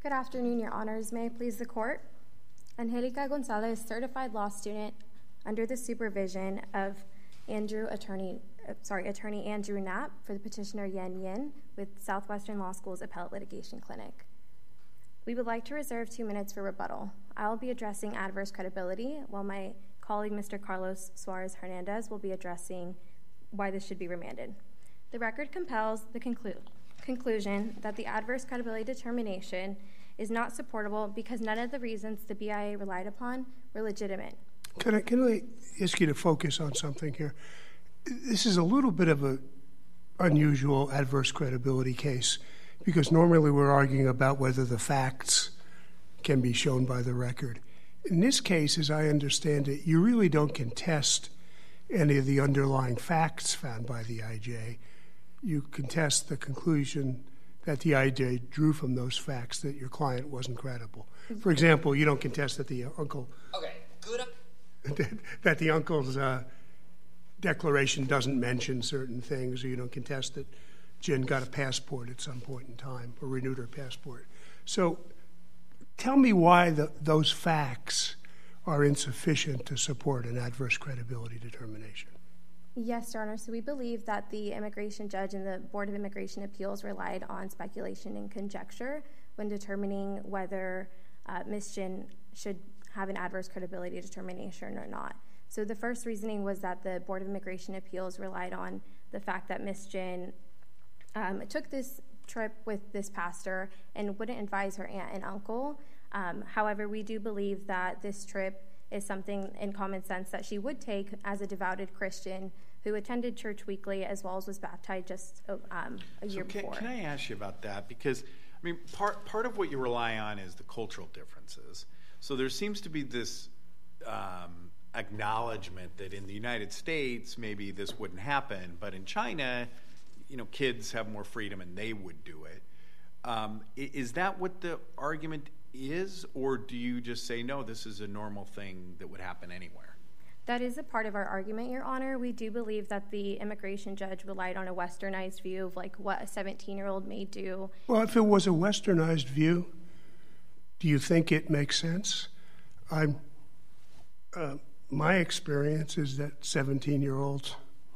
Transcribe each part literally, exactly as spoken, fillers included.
Good afternoon, Your Honors. May I please the Court? Angelica Gonzalez, certified law student under the supervision of Andrew Attorney, uh, sorry, Attorney Andrew Knapp for the petitioner Yen Yin with Southwestern Law School's Appellate Litigation Clinic. We would like to reserve two minutes for rebuttal. I will be addressing adverse credibility, while my colleague, Mister Carlos Suarez Hernandez, will be addressing why this should be remanded. The record compels the conclu- conclusion that the adverse credibility determination is not supportable because none of the reasons the B I A relied upon were legitimate. Can I, can I ask you to focus on something here? This is a little bit of an unusual adverse credibility case because normally we're arguing about whether the facts can be shown by the record. In this case, as I understand it, you really don't contest any of the underlying facts found by the I J. You contest the conclusion that the I J drew from those facts that your client wasn't credible. For example, you don't contest that the uncle okay, good. that, that the uncle's uh, declaration doesn't mention certain things, or you don't contest that Jen got a passport at some point in time or renewed her passport. So tell me why the, those facts are insufficient to support an adverse credibility determination. Yes, Your Honor. So we believe that the immigration judge and the Board of Immigration Appeals relied on speculation and conjecture when determining whether uh, Miz Jin should have an adverse credibility determination or not. So the first reasoning was that the Board of Immigration Appeals relied on the fact that Miz Jin um, took this trip with this pastor and wouldn't advise her aunt and uncle. Um, however, we do believe that this trip is something in common sense that she would take as a devoted Christian who attended church weekly as well as was baptized just um, a year so can, before. Can I ask you about that? Because, I mean, part, part of what you rely on is the cultural differences. So there seems to be this um, acknowledgement that in the United States, maybe this wouldn't happen, but in China, you know, kids have more freedom and they would do it. Um, is that what the argument is, or do you just say, no, this is a normal thing that would happen anywhere? That is a part of our argument, Your Honor. We do believe that the immigration judge relied on a westernized view of like what a seventeen-year-old may do. Well, if it was a westernized view, do you think it makes sense? I'm, uh, my experience is that seventeen-year-olds,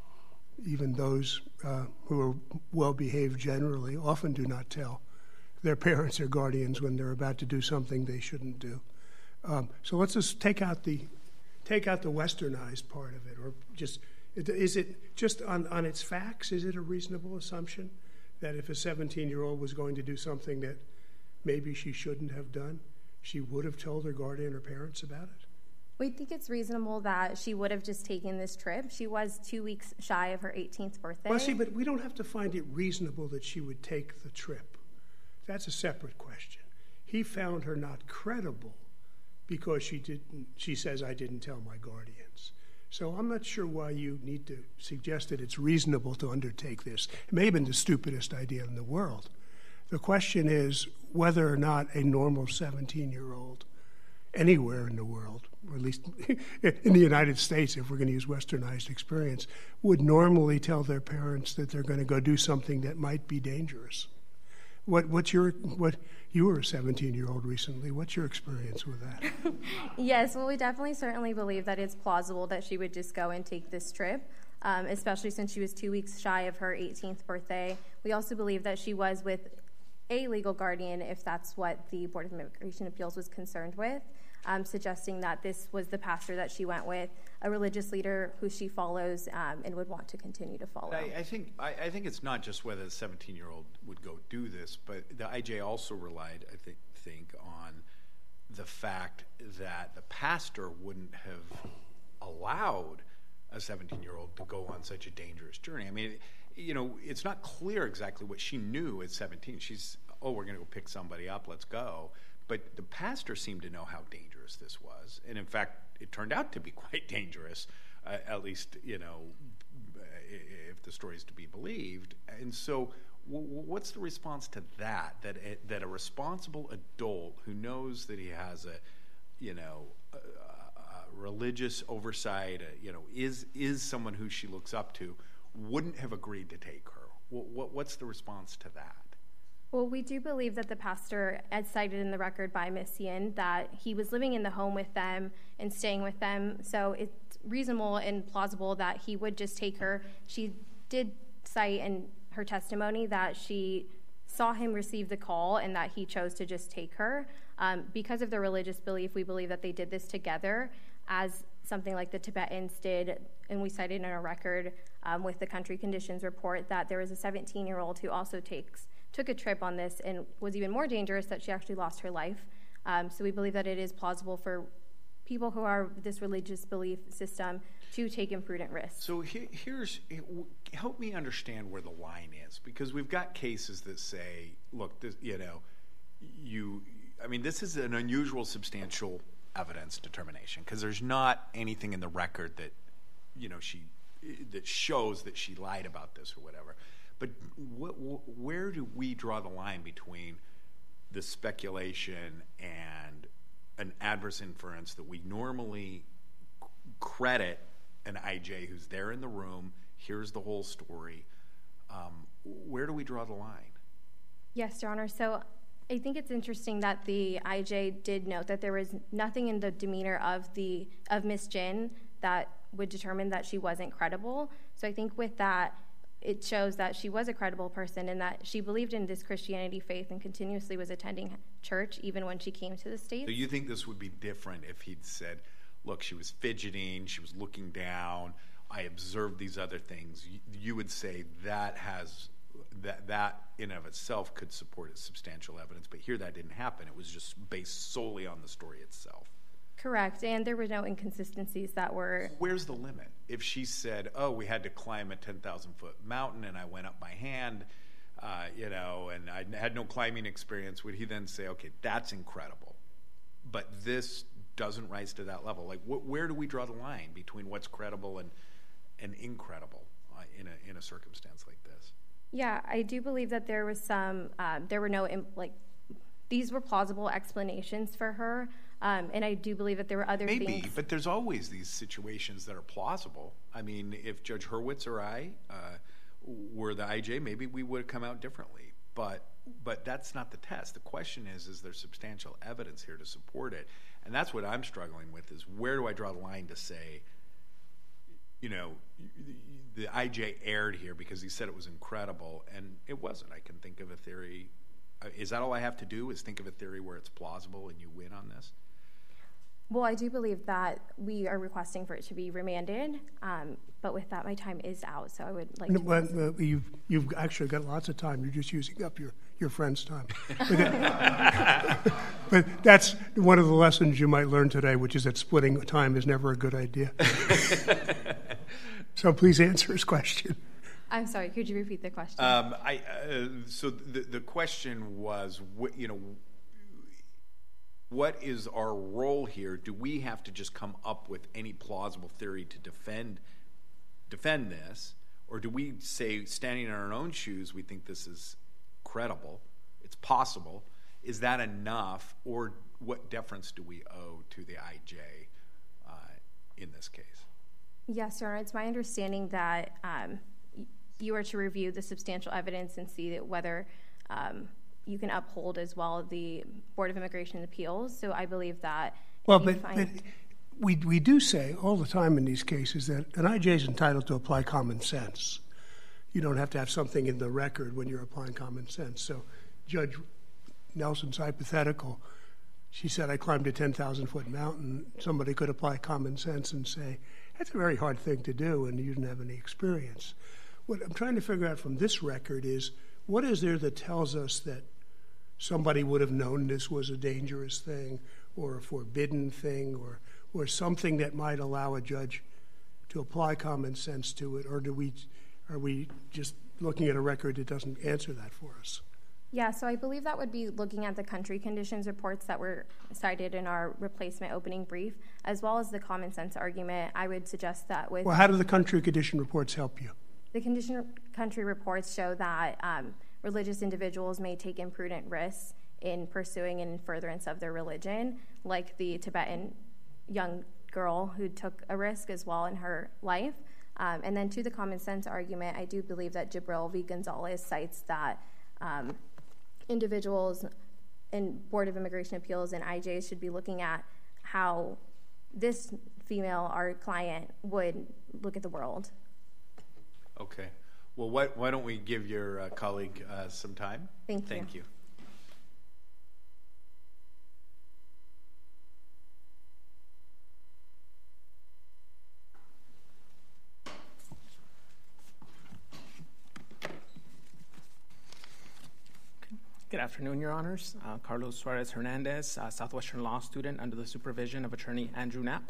even those uh, who are well-behaved generally, often do not tell their parents or guardians when they're about to do something they shouldn't do. Um, so let's just take out the take out the westernized part of it, or just is it just on, on its facts? Is it a reasonable assumption that if a seventeen-year-old was going to do something that maybe she shouldn't have done, she would have told her guardian or parents about it? We think it's reasonable that she would have just taken this trip. She was two weeks shy of her eighteenth birthday. Well, see, but we don't have to find it reasonable that she would take the trip. That's a separate question. He found her not credible because she didn't. She says, I didn't tell my guardians. So I'm not sure why you need to suggest that it's reasonable to undertake this. It may have been the stupidest idea in the world. The question is whether or not a normal seventeen-year-old anywhere in the world, or at least in the United States, if we're going to use westernized experience, would normally tell their parents that they're going to go do something that might be dangerous. What, what's your, what, you were a seventeen-year-old recently. What's your experience with that? Yes, well, we definitely certainly believe that it's plausible that she would just go and take this trip, um, especially since she was two weeks shy of her eighteenth birthday. We also believe that she was with a legal guardian, if that's what the Board of Immigration Appeals was concerned with, um, suggesting that this was the pastor that she went with, a religious leader who she follows um, and would want to continue to follow. I, I think I, I think it's not just whether the seventeen-year-old would go do this, but the I J also relied, I think, think on the fact that the pastor wouldn't have allowed a seventeen-year-old to go on such a dangerous journey. I mean, you know, it's not clear exactly what she knew at seventeen. She's, oh, we're going to go pick somebody up, let's go. But the pastor seemed to know how dangerous this was. And in fact, it turned out to be quite dangerous, uh, at least, you know, if the story is to be believed. And so w- what's the response to that, that a, that a responsible adult who knows that he has a, you know, a, a religious oversight, a, you know, is is someone who she looks up to, wouldn't have agreed to take her? W- what's the response to that? Well, we do believe that the pastor, as cited in the record by Miz Yin, that he was living in the home with them and staying with them. So it's reasonable and plausible that he would just take her. She did cite in her testimony that she saw him receive the call and that he chose to just take her. Um, because of their religious belief, we believe that they did this together, as something like the Tibetans did, and we cited in our record um, with the country conditions report that there was a seventeen-year-old who also takes took a trip on this and was even more dangerous, that she actually lost her life. Um, so we believe that it is plausible for people who are this religious belief system to take imprudent risks. So he, here's, help me understand where the line is, because we've got cases that say, look, this, you know, you, I mean, this is an unusual substantial evidence determination, because there's not anything in the record that, you know, she, that shows that she lied about this or whatever. But what, where do we draw the line between the speculation and an adverse inference that we normally credit an I J who's there in the room, here's the whole story? Um, where do we draw the line? Yes, Your Honor. So I think it's interesting that the I J did note that there was nothing in the demeanor of the of Miz Jin that would determine that she wasn't credible. So I think with that, it shows that she was a credible person and that she believed in this Christianity faith and continuously was attending church even when she came to the States. So you think this would be different if he'd said, look, she was fidgeting, she was looking down, I observed these other things. You, you would say that has that that in and of itself could support as substantial evidence, but here that didn't happen. It was just based solely on the story itself. Correct, and there were no inconsistencies that were... Where's the limit? If she said, oh, we had to climb a ten thousand foot mountain and I went up by hand, uh, you know, and I had no climbing experience, would he then say, okay, that's incredible, but this doesn't rise to that level? Like, wh- where do we draw the line between what's credible and, and incredible uh, in, a, in a circumstance like this? Yeah, I do believe that there was some, um, there were no, like, these were plausible explanations for her. Um, and I do believe that there were other Maybe, things. Maybe, but there's always these situations that are plausible. I mean, if Judge Hurwitz or I uh, were the I J, maybe we would have come out differently. But but that's not the test. The question is, is there substantial evidence here to support it? And that's what I'm struggling with, is where do I draw the line to say, you know, the I J erred here because he said it was incredible, and it wasn't. I can think of a theory. Uh, is that all I have to do, is think of a theory where it's plausible and you win on this? Well, I do believe that we are requesting for it to be remanded, um, but with that, my time is out, so I would like no, to... But, uh, you've, you've actually got lots of time. You're just using up your, your friend's time. But that's one of the lessons you might learn today, which is that splitting time is never a good idea. So please answer his question. I'm sorry, could you repeat the question? Um, I, uh, so the, the question was, you know, what is our role here? Do we have to just come up with any plausible theory to defend defend this? Or do we say, standing in our own shoes, we think this is credible, it's possible? Is that enough? Or what deference do we owe to the I J uh, in this case? Yes, Your Honor, it's my understanding that um, you are to review the substantial evidence and see that whether... Um, you can uphold as well the Board of Immigration and Appeals. So I believe that... Well, but, find... but we we do say all the time in these cases that an I J is entitled to apply common sense. You don't have to have something in the record when you're applying common sense. So Judge Nelson's hypothetical, she said, I climbed a ten thousand foot mountain. Somebody could apply common sense and say, that's a very hard thing to do, and you didn't have any experience. What I'm trying to figure out from this record is, what is there that tells us that somebody would have known this was a dangerous thing or a forbidden thing or or something that might allow a judge to apply common sense to it? Or do we are we just looking at a record that doesn't answer that for us? Yeah, so I believe that would be looking at the country conditions reports that were cited in our replacement opening brief, as well as the common sense argument. I would suggest that with... Well, how do the country condition reports help you? The condition country reports show that um, religious individuals may take imprudent risks in pursuing and in furtherance of their religion, like the Tibetan young girl who took a risk as well in her life. Um, and then to the common sense argument, I do believe that Jibril V. Gonzalez cites that um, individuals in Board of Immigration Appeals and I Js should be looking at how this female, our client, would look at the world. Okay. Well, why, why don't we give your uh, colleague uh, some time? Thank you. Thank you. Good afternoon, Your Honors. Uh, Carlos Suarez Hernandez, uh, Southwestern law student under the supervision of attorney Andrew Knapp.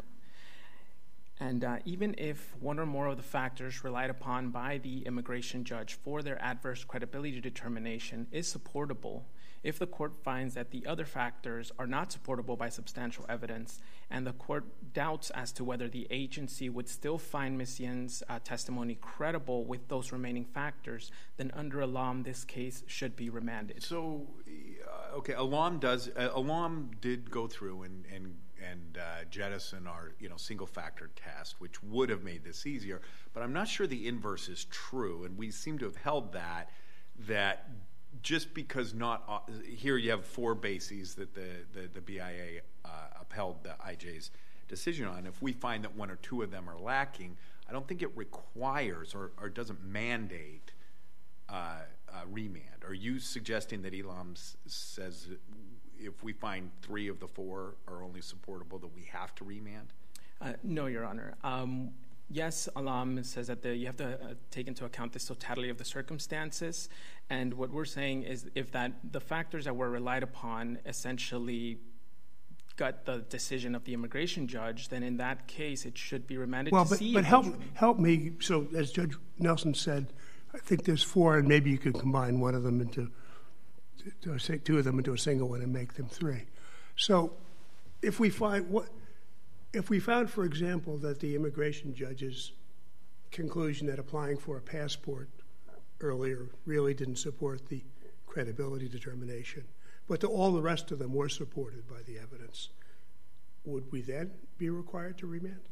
And uh, even if one or more of the factors relied upon by the immigration judge for their adverse credibility determination is supportable, if the court finds that the other factors are not supportable by substantial evidence, and the court doubts as to whether the agency would still find Miz Yen's uh, testimony credible with those remaining factors, then under Alam, this case should be remanded. So, uh, okay, Alam does. Uh, Alam did go through and and and uh, jettison our you know single factor test, which would have made this easier. But I'm not sure the inverse is true, and we seem to have held that that. Just because not uh, here you have four bases that the, the, the B I A uh, upheld the I J's decision on. If we find that one or two of them are lacking, I don't think it requires or, or doesn't mandate uh, uh, remand. Are you suggesting that Elam s- says if we find three of the four are only supportable that we have to remand? Uh, no, Your Honor. Um, Yes, Alam says that the, you have to uh, take into account the totality of the circumstances. And what we're saying is if that the factors that were relied upon essentially got the decision of the immigration judge, then in that case it should be remanded well, to but, see. But help, help me. So as Judge Nelson said, I think there's four, and maybe you could combine one of them into, to, to, two of them into a single one and make them three. So if we find what... If we found, for example, that the immigration judge's conclusion that applying for a passport earlier really didn't support the credibility determination, but the, all the rest of them were supported by the evidence, would we then be required to remand?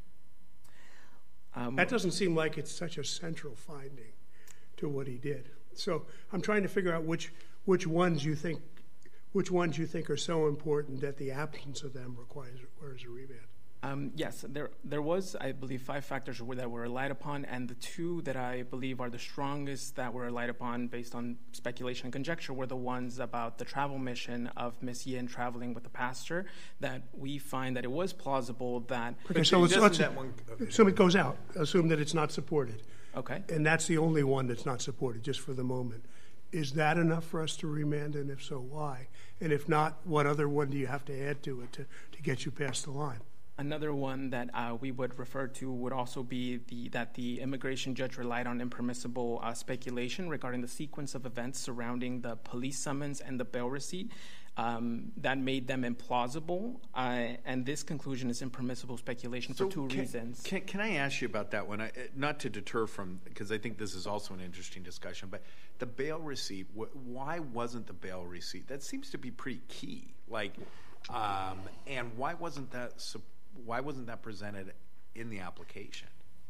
Um, that doesn't seem like it's such a central finding to what he did. So I'm trying to figure out which which ones you think which ones you think are so important that the absence of them requires requires a remand. Um, yes, there there was, I believe, five factors that were relied upon, and the two that I believe are the strongest that were relied upon based on speculation and conjecture were the ones about the travel mission of Miz Yin traveling with the pastor, that we find that it was plausible that... Okay, so let's, let's that one, okay. assume it goes out. Assume that it's not supported. Okay. And that's the only one that's not supported, just for the moment. Is that enough for us to remand, and if so, why? And if not, what other one do you have to add to it to, to get you past the line? Another one that uh, we would refer to would also be the, that the immigration judge relied on impermissible uh, speculation regarding the sequence of events surrounding the police summons and the bail receipt. Um, that made them implausible, uh, and this conclusion is impermissible speculation so for two can, reasons. Can, can I ask you about that one? I, not to deter from, because I think this is also an interesting discussion, but the bail receipt, wh- why wasn't the bail receipt? That seems to be pretty key. Like, um, and why wasn't that supported? Why wasn't that presented in the application?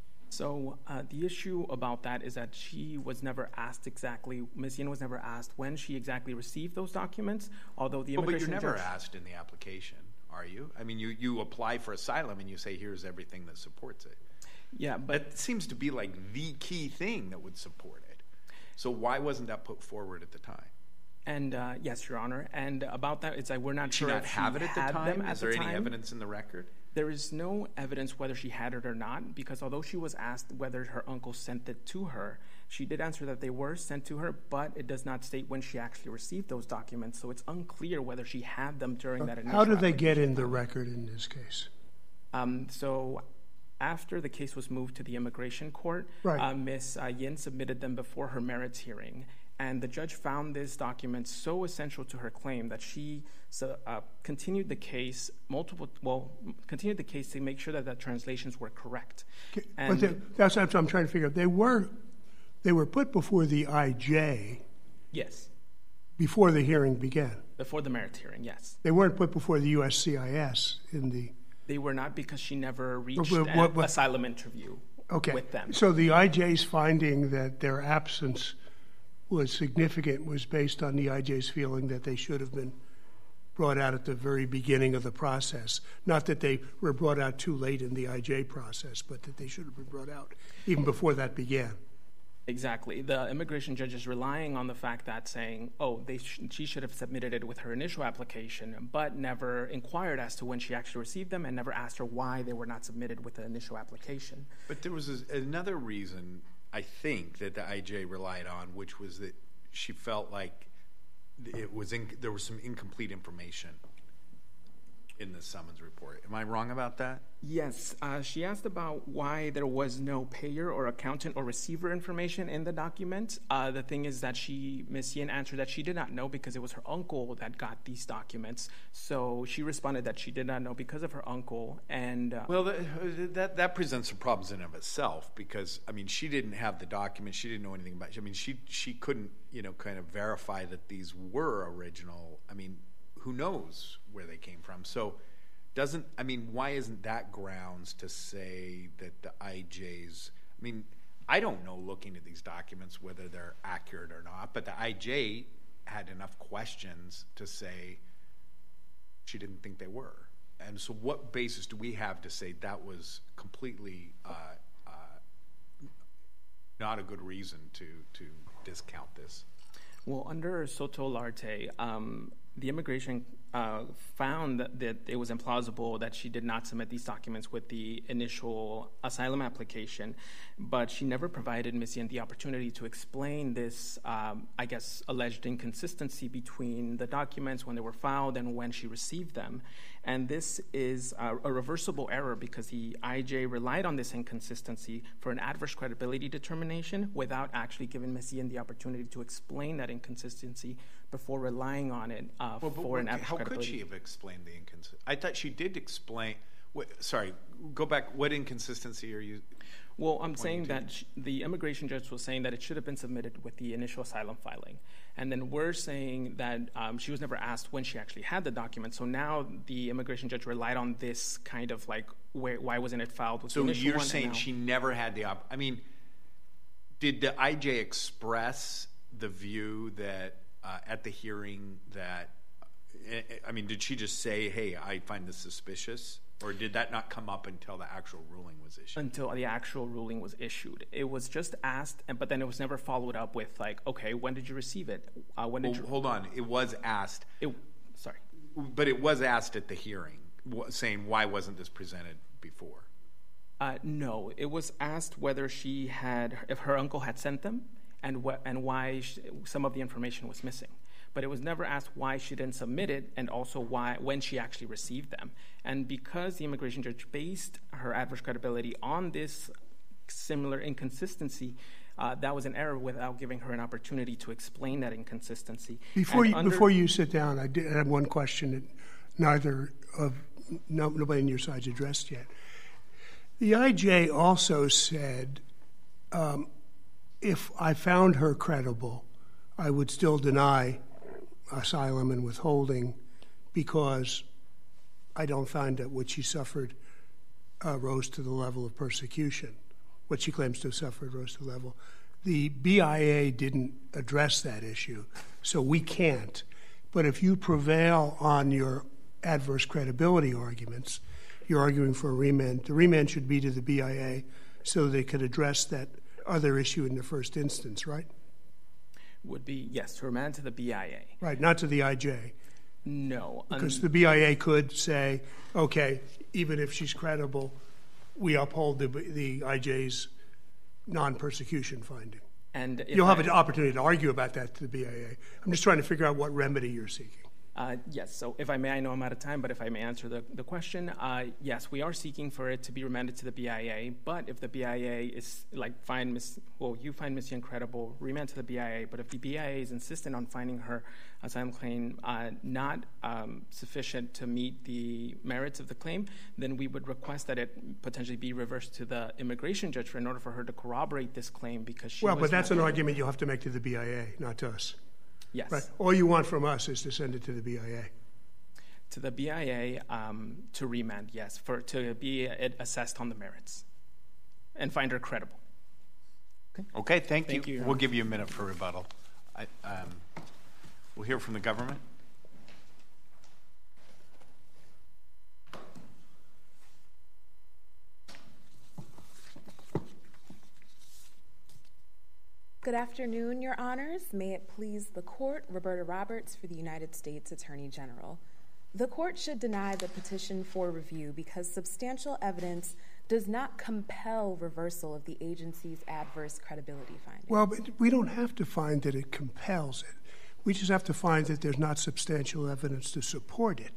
So uh, the issue about that is that she was never asked exactly, Miz Yin was never asked when she exactly received those documents, although the immigration oh, But you're never judge, asked in the application, are you? I mean, you, you apply for asylum and you say, here's everything that supports it. Yeah, but... That seems to be like the key thing that would support it. So why wasn't that put forward at the time? And uh, yes, Your Honor. And about that, it's like we're not Did sure she not if have she it at the had time. them at Is there the any time. evidence in the record? There is no evidence whether she had it or not, because although she was asked whether her uncle sent it to her, she did answer that they were sent to her, but it does not state when she actually received those documents, so it's unclear whether she had them during that initial How did they get in the record in this case? Um, so after the case was moved to the immigration court, right. uh, Miz Uh, Yin submitted them before her merits hearing. And the judge found this document so essential to her claim that she so, uh, continued the case multiple well continued the case to make sure that the translations were correct. Okay. And but that's what I'm trying to figure out. They were they were put before the I J. Yes. Before the hearing began. Before the merits hearing, yes. They weren't put before the U S C I S in the. They were not because she never reached what, an what, what, asylum interview okay. with them. So the I J's finding that their absence was significant was based on the I J's feeling that they should have been brought out at the very beginning of the process. Not that they were brought out too late in the I J process, but that they should have been brought out even before that began. Exactly. The immigration judge is relying on the fact that saying, oh, they sh- she should have submitted it with her initial application, but never inquired as to when she actually received them and never asked her why they were not submitted with the initial application. But there was a, another reason, I think, that the I J relied on, which was that she felt like it was in, there was some incomplete information in the summons report. Am I wrong about that? Yes. Uh, she asked about why there was no payer or accountant or receiver information in the document. Uh, the thing is that she, Miz Yin, answered that she did not know because it was her uncle that got these documents. So she responded that she did not know because of her uncle. And uh, well, that, that that presents some problems in and of itself because I mean she didn't have the documents. She didn't know anything about it. I mean she she couldn't you know kind of verify that these were original. I mean who knows where they came from? So. Doesn't I mean? Why isn't that grounds to say that the I J's? I mean, I don't know. Looking at these documents, whether they're accurate or not, but the I J had enough questions to say she didn't think they were. And so, what basis do we have to say that was completely uh, uh, not a good reason to to discount this? Well, under Soto Larte, um, the immigration uh, found that, that it was implausible that she did not submit these documents with the initial asylum application, but she never provided Miz Yin the opportunity to explain this, um, I guess, alleged inconsistency between the documents when they were filed and when she received them. And this is a, a reversible error because the I J relied on this inconsistency for an adverse credibility determination without actually giving Miz Yin the opportunity to explain that inconsistency before relying on it uh, well, for an adverse how credibility. How could she have explained the inconsistency? I thought she did explain. What, sorry, go back. What inconsistency are you? Well, I'm saying that she, the immigration judge was saying that it should have been submitted with the initial asylum filing. And then we're saying that um, she was never asked when she actually had the document. So now the immigration judge relied on this kind of like, where, why wasn't it filed with so the initial you're one? saying she never had the op- I mean, did the I J express the view that uh, at the hearing that, uh, I mean, did she just say, hey, I find this suspicious? Or did that not come up until the actual ruling was issued? Until the actual ruling was issued. It was just asked, but then it was never followed up with, like, okay, when did you receive it? Uh, when did well, you... Hold on. It was asked. It, sorry. But it was asked at the hearing, saying, why wasn't this presented before? Uh, no. It was asked whether she had, if her uncle had sent them, and, wh- and why she, some of the information was missing. But it was never asked why she didn't submit it and also why when she actually received them. And because the immigration judge based her adverse credibility on this similar inconsistency, uh, that was an error without giving her an opportunity to explain that inconsistency. Before you, under- before you sit down, I did have one question that neither of no, nobody on your side's addressed yet. The I J also said, um, if I found her credible, I would still deny asylum and withholding because I don't find that what she suffered uh, rose to the level of persecution. What she claims to have suffered rose to the level. The B I A didn't address that issue, so we can't. But if you prevail on your adverse credibility arguments, you're arguing for a remand. The remand should be to the B I A so they could address that other issue in the first instance, right? Would be, yes, to remand to the B I A. Right, not to the I J. No. Because un- the B I A could say, okay, even if she's credible, we uphold the, the I J's non-persecution finding. And if You'll have I- an opportunity to argue about that to the B I A. I'm just trying to figure out what remedy you're seeking. Uh, yes, so if I may, I know I'm out of time, but if I may answer the, the question, uh, yes, we are seeking for it to be remanded to the B I A, but if the B I A is, like, find Miss well, you find Miss Yin credible, remand to the B I A, but if the B I A is insistent on finding her asylum claim uh, not um, sufficient to meet the merits of the claim, then we would request that it potentially be reversed to the immigration judge for in order for her to corroborate this claim because she Well, was but that's not an able- argument you'll have to make to the B I A, not to us. Yes. Right. All you want from us is to send it to the B I A. To the B I A um, to remand, yes, for to be uh, assessed on the merits and find her credible. Okay, thank, Thank you, you. Your We'll Honor. give you a minute for rebuttal. I, um, we'll hear from the government. Good afternoon, Your Honors. May it please the Court, Roberta Roberts for the United States Attorney General. The Court should deny the petition for review because substantial evidence does not compel reversal of the agency's adverse credibility findings. Well, but we don't have to find that it compels it. We just have to find that there's not substantial evidence to support it.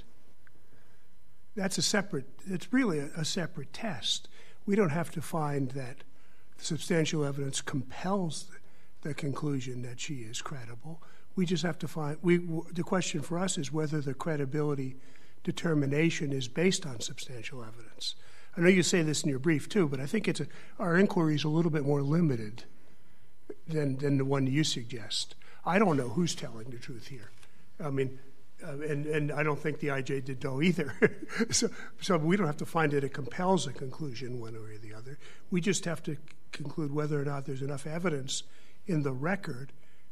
That's a separate, it's really a, a separate test. We don't have to find that substantial evidence compels the the conclusion that she is credible. We just have to find, we, the question for us is whether the credibility determination is based on substantial evidence. I know you say this in your brief too, but I think it's a, our inquiry is a little bit more limited than, than the one you suggest. I don't know who's telling the truth here. I mean, uh, and, and I don't think the I J did know either. so, so we don't have to find that it compels a conclusion one way or the other. We just have to conclude whether or not there's enough evidence in the record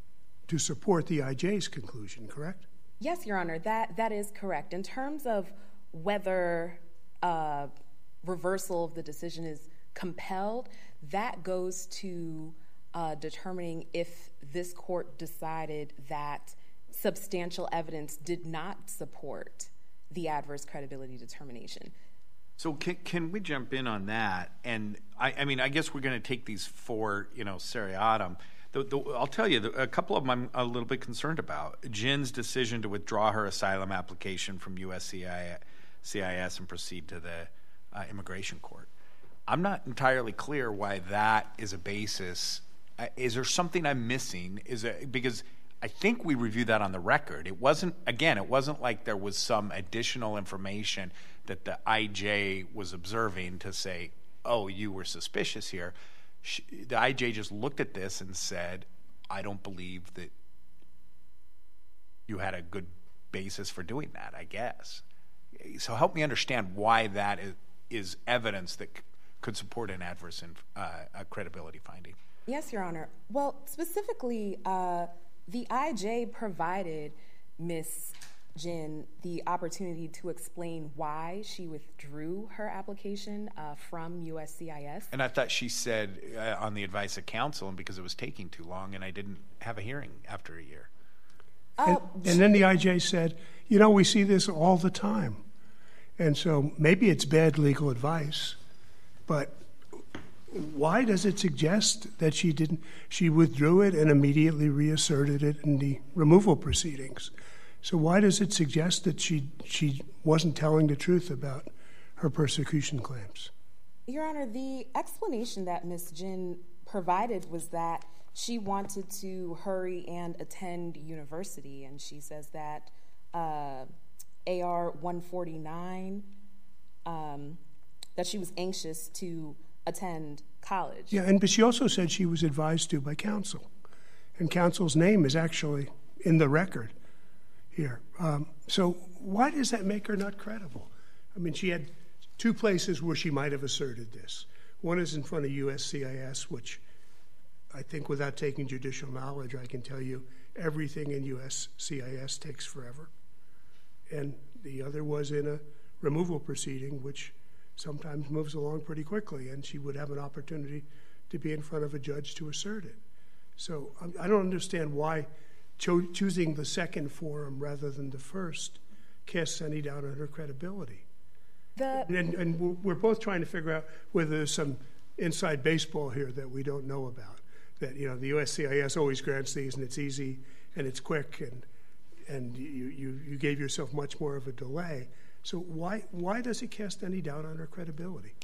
to support the I J's conclusion, correct? Yes, Your Honor, that, that is correct. In terms of whether uh, reversal of the decision is compelled, that goes to uh, determining if this court decided that substantial evidence did not support the adverse credibility determination. So can, can we jump in on that? And I, I mean, I guess we're going to take these four, you know, seriatim. The, the, I'll tell you, the, a couple of them I'm a little bit concerned about. Jin's decision to withdraw her asylum application from U S C I S and proceed to the uh, immigration court. I'm not entirely clear why that is a basis. Uh, is there something I'm missing? Is it because I think we reviewed that on the record. It wasn't, again, it wasn't like there was some additional information that the I J was observing to say, oh, you were suspicious here. She, the I J just looked at this and said, I don't believe that you had a good basis for doing that, I guess. So help me understand why that is, is evidence that c- could support an adverse inf- uh, a credibility finding. Yes, Your Honor. Well, specifically, uh, the I J provided Miz Jin the opportunity to explain why she withdrew her application uh, from U S C I S. And I thought she said uh, on the advice of counsel, and because it was taking too long, and I didn't have a hearing after a year. And, and then the I J said, you know, we see this all the time. And so maybe it's bad legal advice, but why does it suggest that she didn't, she withdrew it and immediately reasserted it in the removal proceedings? So why does it suggest that she she wasn't telling the truth about her persecution claims? Your Honor, the explanation that Miz Jin provided was that she wanted to hurry and attend university, and she says that uh, A R one forty-nine, um, that she was anxious to attend college. Yeah, and but she also said she was advised to by counsel, and counsel's name is actually in the record here. Um, so why does that make her not credible? I mean, she had two places where she might have asserted this. One is in front of U S C I S, which I think without taking judicial knowledge, I can tell you everything in U S C I S takes forever. And the other was in a removal proceeding, which sometimes moves along pretty quickly, and she would have an opportunity to be in front of a judge to assert it. So I don't understand why cho- choosing the second forum rather than the first casts any doubt on her credibility. The- and, and we're both trying to figure out whether there's some inside baseball here that we don't know about. That, you know, the U S C I S always grants these, and it's easy and it's quick, and and you, you, you gave yourself much more of a delay. So why why does it cast any doubt on her credibility?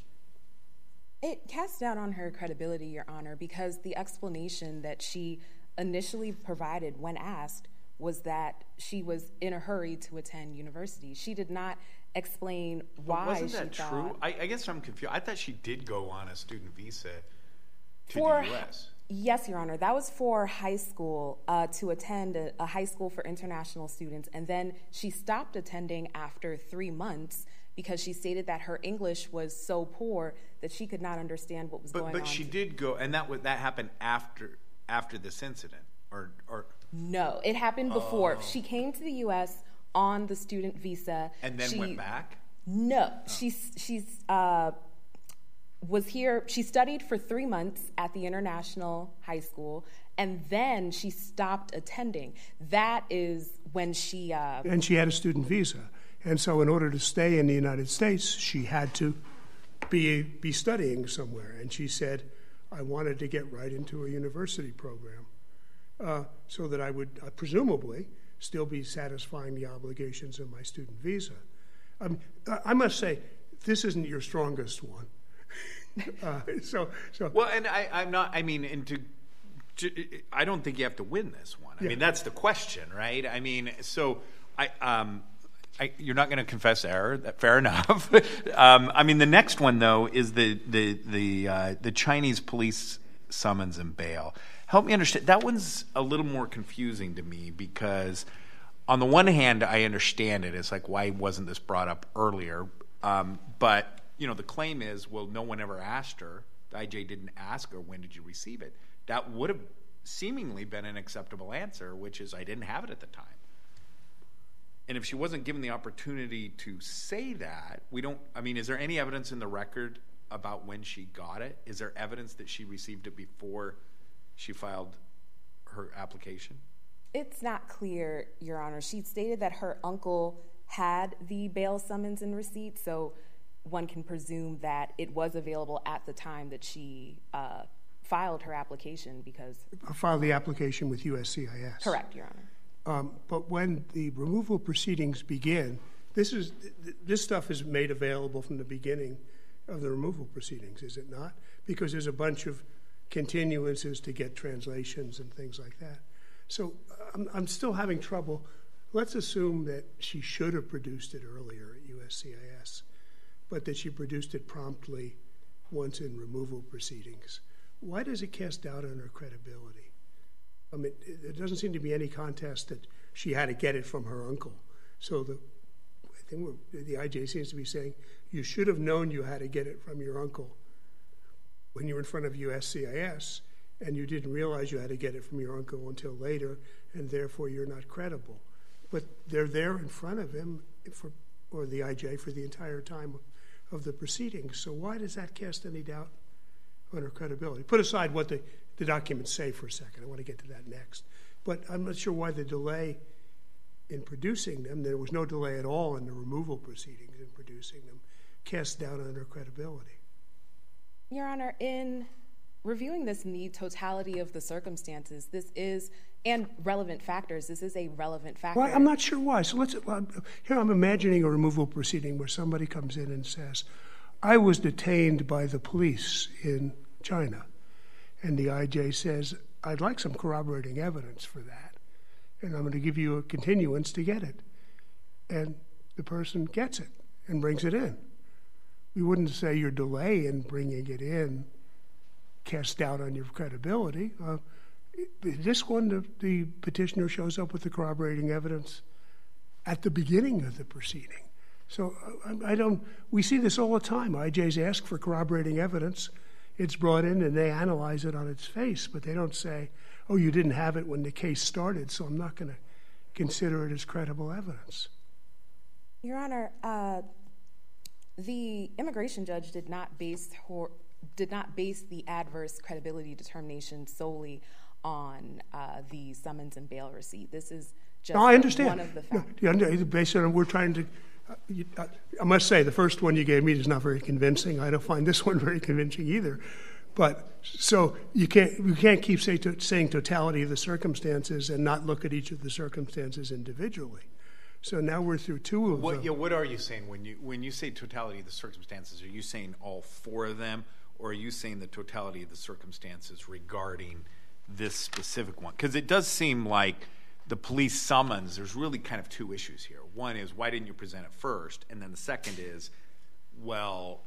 It casts doubt on her credibility, Your Honor, because the explanation that she initially provided when asked was that she was in a hurry to attend university. She did not explain why but wasn't she that thought... true? I, I guess I'm confused. I thought she did go on a student visa to for, the U S Yes, Your Honor. That was for high school, uh, to attend a, a high school for international students. And then she stopped attending after three months because she stated that her English was so poor that she could not understand what was but, going but on. But she did go, and that was, that happened after after this incident, or or No, it happened before. Oh. She came to the U S on the student visa. And then she, went back? No, oh. she's she's uh, was here. She studied for three months at the International High School, and then she stopped attending. That is when she uh, and she had a student visa, and so in order to stay in the United States, she had to be be studying somewhere. And she said, "I wanted to get right into a university program, uh, so that I would uh, presumably still be satisfying the obligations of my student visa." Um, I must say, this isn't your strongest one. uh, so, so well, and I, I'm not. I mean, and to, to, I don't think you have to win this one. I Yeah. mean, that's the question, right? I mean, so I, um, I you're not going to confess error. That, fair enough. um, I mean, the next one though is the the the uh, the Chinese police summons and bail. Help me understand. That one's a little more confusing to me because, on the one hand, I understand it. It's like, why wasn't this brought up earlier? Um, but, you know, the claim is, well, no one ever asked her. The I J didn't ask her, when did you receive it? That would have seemingly been an acceptable answer, which is, I didn't have it at the time. And if she wasn't given the opportunity to say that, we don't, I mean, is there any evidence in the record about when she got it? Is there evidence that she received it before she filed her application? It's not clear, Your Honor. She stated that her uncle had the bail summons and receipt, so one can presume that it was available at the time that she uh, filed her application because... filed the application with U S C I S. Correct, Your Honor. Um, but when the removal proceedings begin, this is this stuff is made available from the beginning of the removal proceedings, is it not? Because there's a bunch of continuances to get translations and things like that. So I'm, I'm still having trouble. Let's assume that she should have produced it earlier at U S C I S, but that she produced it promptly once in removal proceedings. Why does it cast doubt on her credibility? I mean, there doesn't seem to be any contest that she had to get it from her uncle. So the, I think we're, the I J seems to be saying, you should have known you had to get it from your uncle when you were in front of U S C I S, and you didn't realize you had to get it from your uncle until later, and therefore you're not credible. But they're there in front of him, for, or the I J, for the entire time of the proceedings. So why does that cast any doubt on her credibility? Put aside what the, the documents say for a second. I want to get to that next. But I'm not sure why the delay in producing them, there was no delay at all in the removal proceedings in producing them, cast doubt on her credibility. Your Honor, in reviewing this in the totality of the circumstances, this is, and relevant factors, this is a relevant factor. Well, I'm not sure why. So let's, here I'm imagining a removal proceeding where somebody comes in and says, I was detained by the police in China. And the I J says, I'd like some corroborating evidence for that. And I'm going to give you a continuance to get it. And the person gets it and brings it in. We wouldn't say your delay in bringing it in cast doubt on your credibility. Uh, this one, the, the petitioner shows up with the corroborating evidence at the beginning of the proceeding. So uh, I, I don't. We see this all the time. I Js ask for corroborating evidence. It's brought in and they analyze it on its face, but they don't say, oh, you didn't have it when the case started, so I'm not going to consider it as credible evidence. Your Honor, uh, the immigration judge did not base her, did not base the adverse credibility determination solely on uh, the summons and bail receipt. This is just no, I understand. one of the factors. No, based on we're trying to. Uh, you, uh, I must say, the first one you gave me is not very convincing. I don't find this one very convincing either. But so you can't you can't keep say to, saying totality of the circumstances and not look at each of the circumstances individually. So now we're through two of what, them. Yeah, what are you saying when you when you say totality of the circumstances? Are you saying all four of them, or are you saying the totality of the circumstances regarding this specific one? Because it does seem like the police summons, there's really kind of two issues here. One is, why didn't you present it first? And then the second is, well,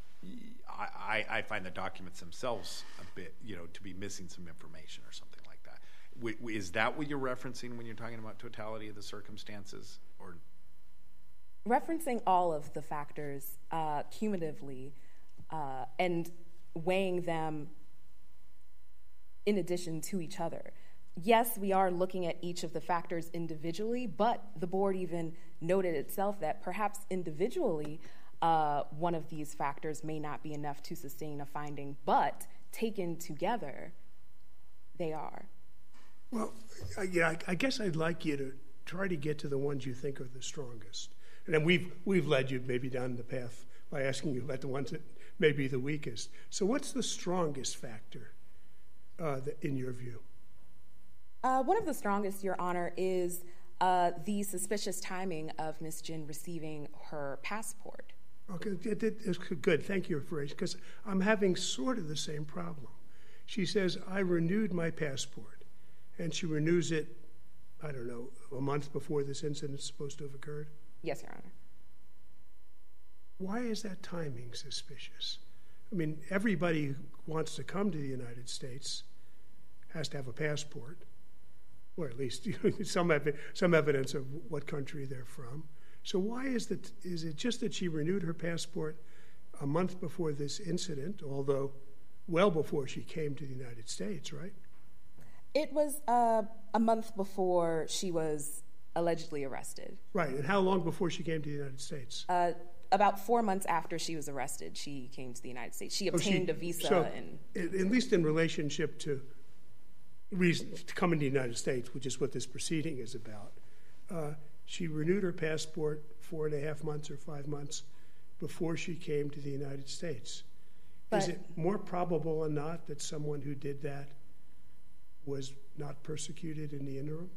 I, I find the documents themselves a bit, you know, to be missing some information or something like that. Is that what you're referencing when you're talking about totality of the circumstances? Or referencing all of the factors uh, cumulatively uh, and weighing them in addition to each other. yes, we are looking at each of the factors individually, but the board even noted itself that perhaps individually uh, one of these factors may not be enough to sustain a finding, but taken together, they are. Well, I, yeah, I, I guess I'd like you to try to get to the ones you think are the strongest. And then we've, we've led you maybe down the path by asking you about the ones that may be the weakest. So what's the strongest factor uh, that, in your view? Uh, one of the strongest, Your Honor, is uh, the suspicious timing of Miz Jin receiving her passport. Okay, it, it, it's good. Thank you for it, because I'm having sort of the same problem. She says, I renewed my passport, and she renews it, I don't know, a month before this incident is supposed to have occurred? Yes, Your Honor. Why is that timing suspicious? I mean, everybody who wants to come to the United States has to have a passport, or at least you know, some, ev- some evidence of what country they're from. So why is, that, is it just that she renewed her passport a month before this incident, although well before she came to the United States, right? It was uh, a month before she was allegedly arrested. Right, and how long before she came to the United States? Uh, about four months after she was arrested, she came to the United States. She obtained oh, she, a visa. So, and at least in relationship to reason to come into the United States, which is what this proceeding is about, uh, she renewed her passport four and a half months or five months before she came to the United States. But, is it more probable or not that someone who did that was not persecuted in the interim?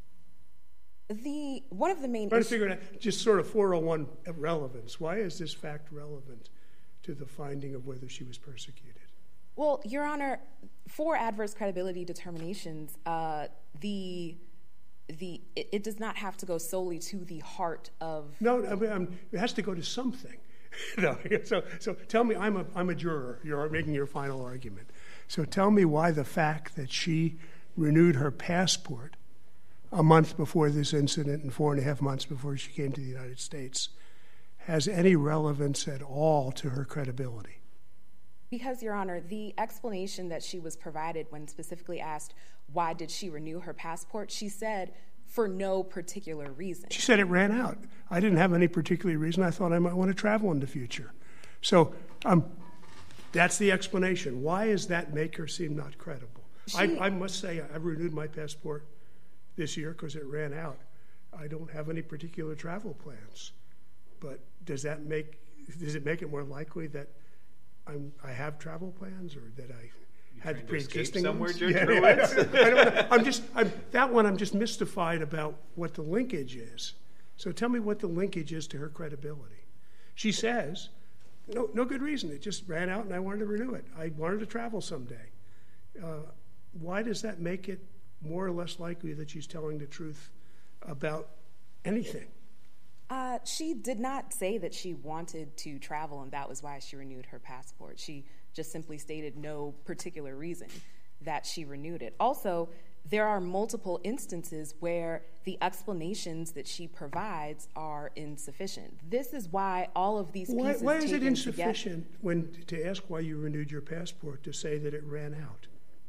The one of the main I'm trying issues, to figure out just sort of four oh one relevance. Why is this fact relevant to the finding of whether she was persecuted? Well, Your Honor, for adverse credibility determinations, uh, the the it, it does not have to go solely to the heart of. No, I mean, I'm, it has to go to something. no, so, so tell me, I'm a I'm a juror. You're making your final argument. So tell me why the fact that she renewed her passport a month before this incident and four and a half months before she came to the United States has any relevance at all to her credibility. Because, Your Honor, the explanation that she was provided when specifically asked why did she renew her passport, she said for no particular reason. She said it ran out. I didn't have any particular reason. I thought I might want to travel in the future. So um, that's the explanation. Why does that make her seem not credible? She, I, I must say I renewed my passport this year because it ran out. I don't have any particular travel plans. But does that make, does it make it more likely that I'm, I have travel plans, or that I you had pre-existing somewhere, ones? Judge Yeah, Hurwitz? yeah, I don't know. I'm just I'm, that one. I'm just mystified about what the linkage is. So tell me what the linkage is to her credibility. She says, no, no good reason. It just ran out, and I wanted to renew it. I wanted to travel someday. Uh, why does that make it more or less likely that she's telling the truth about anything? Uh, she did not say that she wanted to travel and that was why she renewed her passport. She just simply stated no particular reason that she renewed it. Also, there are multiple instances where the explanations that she provides are insufficient. This is why all of these Why, pieces why is it taken insufficient together, when to ask why you renewed your passport to say that it ran out?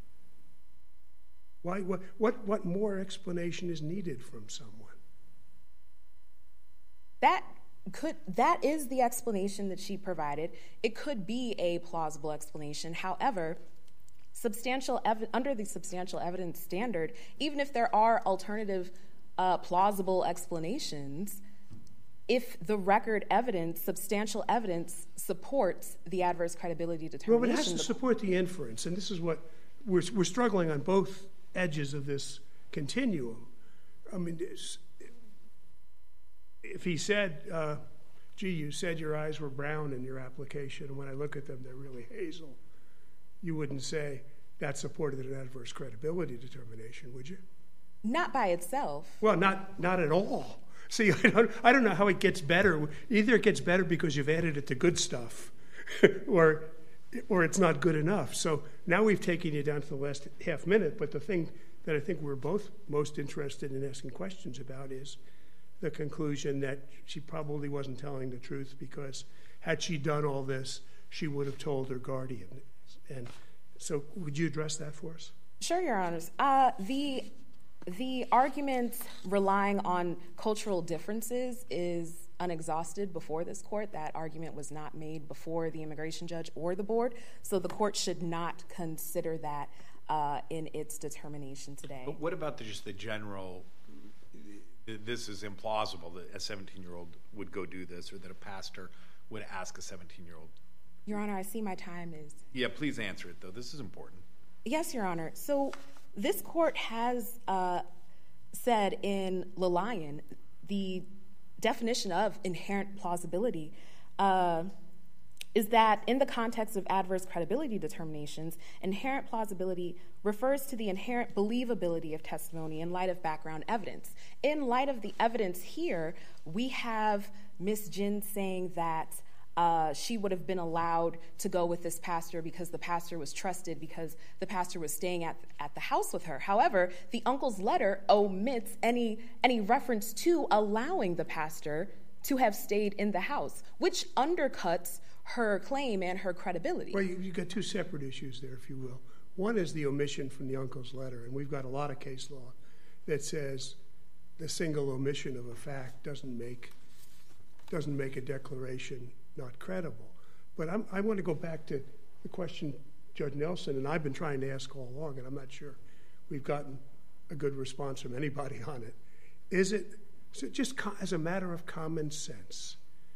Why? What? What, what more explanation is needed from someone? That could that is the explanation that she provided. It could be a plausible explanation. However, substantial ev- under the substantial evidence standard, even if there are alternative uh, plausible explanations, if the record evidence, substantial evidence, supports the adverse credibility determination. Well, it has to support the inference, and this is what we're we're struggling on both edges of this continuum. I mean, if he said, uh, gee, you said your eyes were brown in your application, and when I look at them, they're really hazel, you wouldn't say that supported an adverse credibility determination, would you? Not by itself. Well, not not at all. See, I don't, I don't know how it gets better. Either it gets better because you've added it to good stuff, or or it's not good enough. So now we've taken you down to the last half minute, but the thing that I think we're both most interested in asking questions about is the conclusion that she probably wasn't telling the truth, because had she done all this, she would have told her guardian. And so would you address that for us? Sure, Your Honors. Uh, the the argument relying on cultural differences is unexhausted before this court. That argument was not made before the immigration judge or the board, so the court should not consider that uh, in its determination today. But what about the, just the general, this is implausible that a seventeen-year-old would go do this, or that a pastor would ask a seventeen-year-old? Your Honor, I see my time is... Yeah, please answer it, though. This is important. Yes, Your Honor. So this court has uh, said in Lalayan the definition of inherent plausibility uh, is that in the context of adverse credibility determinations, inherent plausibility refers to the inherent believability of testimony in light of background evidence. In light of the evidence here, we have Miz Jin saying that Uh, she would have been allowed to go with this pastor because the pastor was trusted, because the pastor was staying at, at the house with her. However, the uncle's letter omits any, any reference to allowing the pastor to have stayed in the house, which undercuts her claim and her credibility. Well, you, you've got two separate issues there, if you will. One is the omission from the uncle's letter, and we've got a lot of case law that says the single omission of a fact doesn't make, doesn't make a declaration not credible. But I'm, I want to go back to the question Judge Nelson and I've been trying to ask all along, and I'm not sure we've gotten a good response from anybody on it. Is it, is it just co- as a matter of common sense,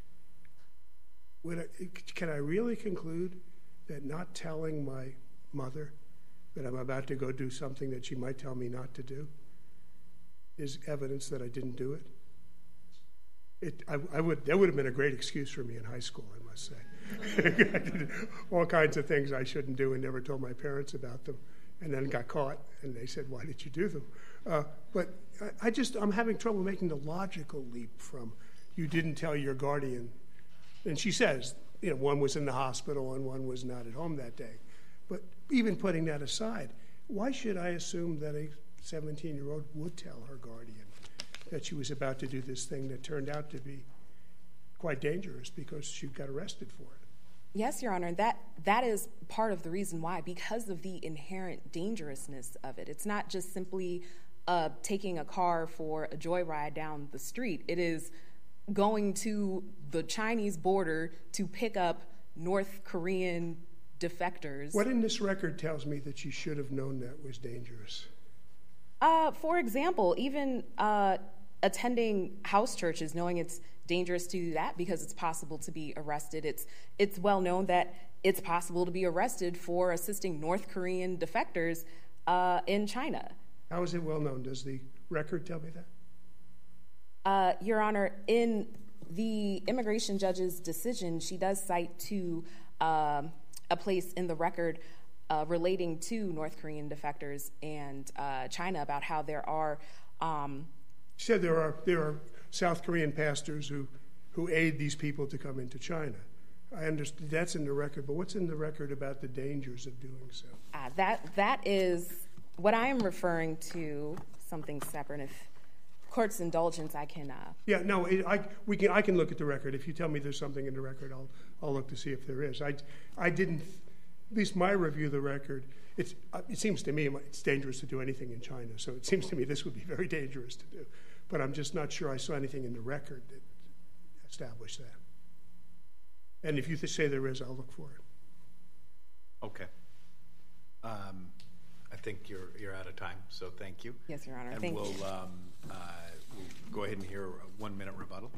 would I, can I really conclude that not telling my mother that I'm about to go do something that she might tell me not to do is evidence that I didn't do it? It, I, I would. That would have been a great excuse for me in high school, I must say. I did all kinds of things I shouldn't do and never told my parents about them, and then got caught, and they said, "Why did you do them?" Uh, but I, I just, I'm having trouble making the logical leap from you didn't tell your guardian, and she says, you know, one was in the hospital and one was not at home that day. But even putting that aside, why should I assume that a seventeen-year-old would tell her guardian that she was about to do this thing that turned out to be quite dangerous because she got arrested for it? Yes, Your Honor, that that is part of the reason why, because of the inherent dangerousness of it. It's not just simply uh, taking a car for a joyride down the street. It is going to the Chinese border to pick up North Korean defectors. What in this record tells me that she should have known that was dangerous? Uh, for example, even uh, attending house churches, knowing it's dangerous to do that because it's possible to be arrested. It's it's well known that it's possible to be arrested for assisting North Korean defectors uh, in China. How is it well known? Does the record tell me that? Uh, Your Honor, in the immigration judge's decision, she does cite to um, a place in the record uh, relating to North Korean defectors and uh, China about how there are. Um, she said there are there are South Korean pastors who who aid these people to come into China. I understand that's in the record, but what's in the record about the dangers of doing so? Uh, that that is what I am referring to. Something separate. If court's indulgence, I can. Uh, yeah, no, it, I we can. I can look at the record. If you tell me there's something in the record, I'll I'll look to see if there is. I I didn't. At least my review of the record. It's it seems to me it's dangerous to do anything in China. So it seems to me this would be very dangerous to do. But I'm just not sure I saw anything in the record that established that. And if you say there is, I'll look for it. Okay. Um, I think you're you're out of time, so thank you. Yes, Your Honor. And thank we'll, you. Um, uh, we'll go ahead and hear a one-minute rebuttal.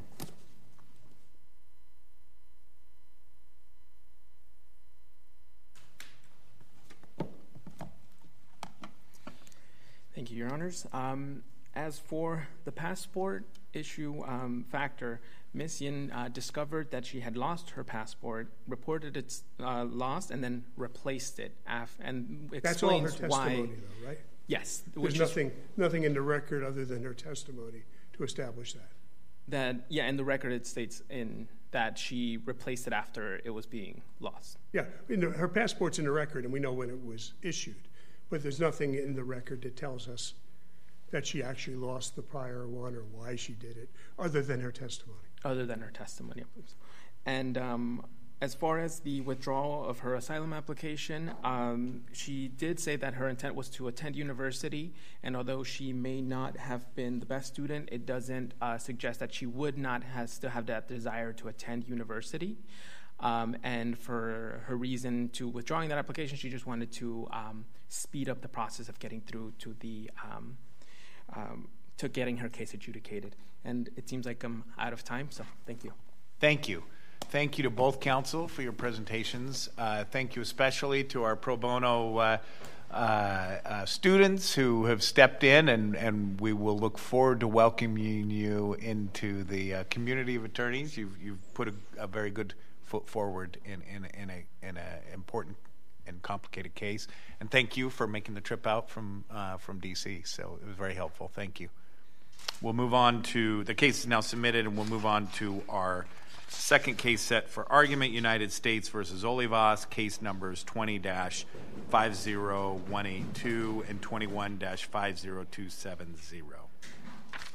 Thank you, Your Honors. Um, as for the passport issue um, factor, Miz Yin uh, discovered that she had lost her passport, reported it's uh, lost, and then replaced it. Af- and explains That's all her why. testimony, though, right? Yes. There's nothing, nothing in the record other than her testimony to establish that. That yeah, in the record it states in that she replaced it after it was being lost. Yeah, in the, her passport's in the record, and we know when it was issued. But there's nothing in the record that tells us that she actually lost the prior one or why she did it, other than her testimony. Other than her testimony. And um, As far as the withdrawal of her asylum application, um, she did say that her intent was to attend university, and although she may not have been the best student, it doesn't uh, suggest that she would not have, still have that desire to attend university. Um, and for her reason to withdrawing that application, she just wanted to um, speed up the process of getting through to the um, um, to getting her case adjudicated. And it seems like I'm out of time, so thank you. Thank you. Thank you to both counsel for your presentations. Uh, thank you especially to our pro bono uh, uh, uh, students who have stepped in, and, and we will look forward to welcoming you into the uh, community of attorneys. You've, you've put a, a very good foot forward in, in, in a in a important and complicated case. And thank you for making the trip out from uh, from D C. So it was very helpful. Thank you. We'll move on to, the case is now submitted, and we'll move on to our second case set for argument, United States versus Olivas, case numbers twenty dash five zero one eight two and twenty-one dash five zero two seven zero.